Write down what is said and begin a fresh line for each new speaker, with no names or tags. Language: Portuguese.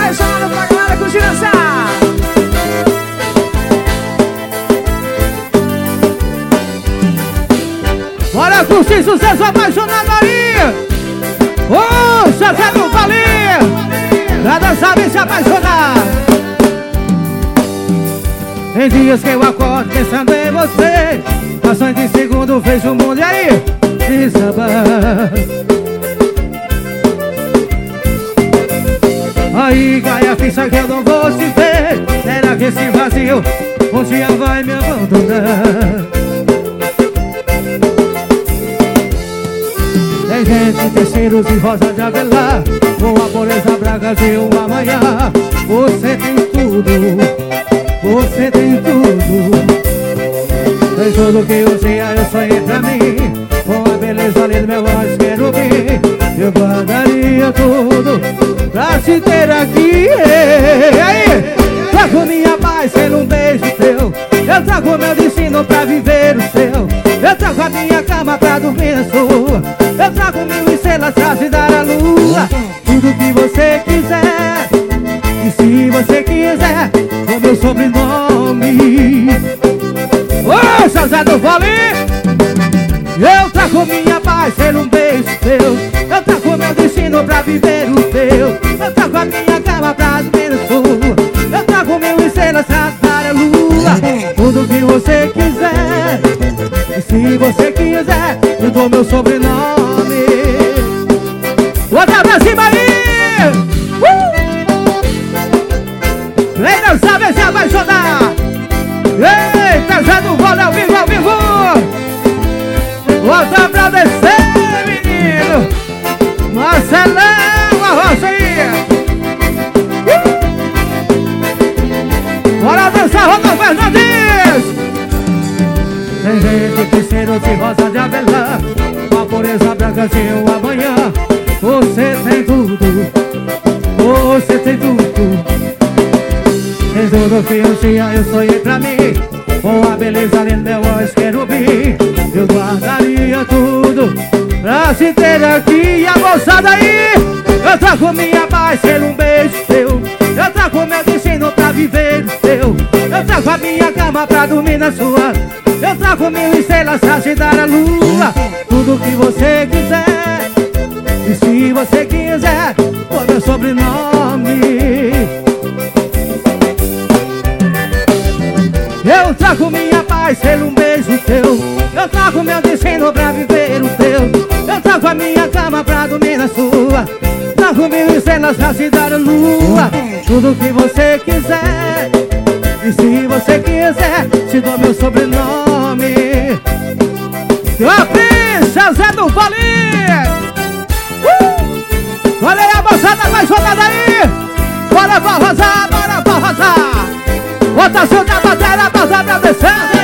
apaixonado pra galera curtir dançar. Bora curtir sucesso apaixonado aí. Ô, José do Vale, pra dançar e se apaixonar. Tem dias que eu acordo pensando em você, ações de segundo vejo o mundo e aí desabar. Aí cai a ficha que eu não vou te ver. Será que esse vazio um dia vai me abandonar? Tem gente que tem cheiros de rosa de avelã, com a pureza branca de um amanhã. Você tem tudo, você tem tudo. Tem tudo que um dia eu sonhei pra mim, com a beleza ali do meu anjo querubim. Eu guardaria tudo pra te ter aqui. E aí, trago minha paz sendo um beijo teu. Eu trago meu destino pra viver o seu. Eu trago a minha cama pra dormir na sua. Eu trago 1000 estrelas pra te dar a lua. Tudo que você quiser, e se você quiser, com meu sobrenome. Ô, José do Vale, eu trago minha paz sendo um beijo teu. Eu trago meu destino pra viver o teu. Eu trago a minha cama pra dormir na sua. Eu trago 1000 estrelas pra te dar a lua. Tudo que você quiser, e se você quiser, eu dou meu sobrenome. Bota pra cima aí! Vem dançar, vem se apaixonar! Eita, Zé do Vale ao vivo, ao vivo! Bota pra descer, menino! Marcelão, a roça aí! Bora dançar, Roda Fernandes! Tem gente que cheiro de rosa de avelã, uma pureza branca de um amanhã. Você tem tudo, você tem tudo. Tem tudo que um dia eu sonhei pra mim, com a beleza linda eu anjo querubim. Eu guardaria tudo pra te ter aqui. E a moçada aí, eu trago minha paz sendo um beijo teu. Eu trago meu destino pra viver o teu. Eu trago a minha cama pra dormir na sua. Eu trago 1000 estrelas pra te dar a lua. Tudo que você quiser, e se você quiser, com meu sobrenome. Eu trago minha paz sendo um beijo teu. Eu trago meu destino pra viver o teu. Eu trago a minha cama pra dormir na sua. Trago 1000 estrelas pra te dar a lua. Tudo que você quiser, e se você quiser, te dou meu sobrenome. A princesa do Vale! Olha aí a moçada apaixonada aí! Bora pra arrasar, bora pra arrasar! Bota seu da bateria, bota pra descer!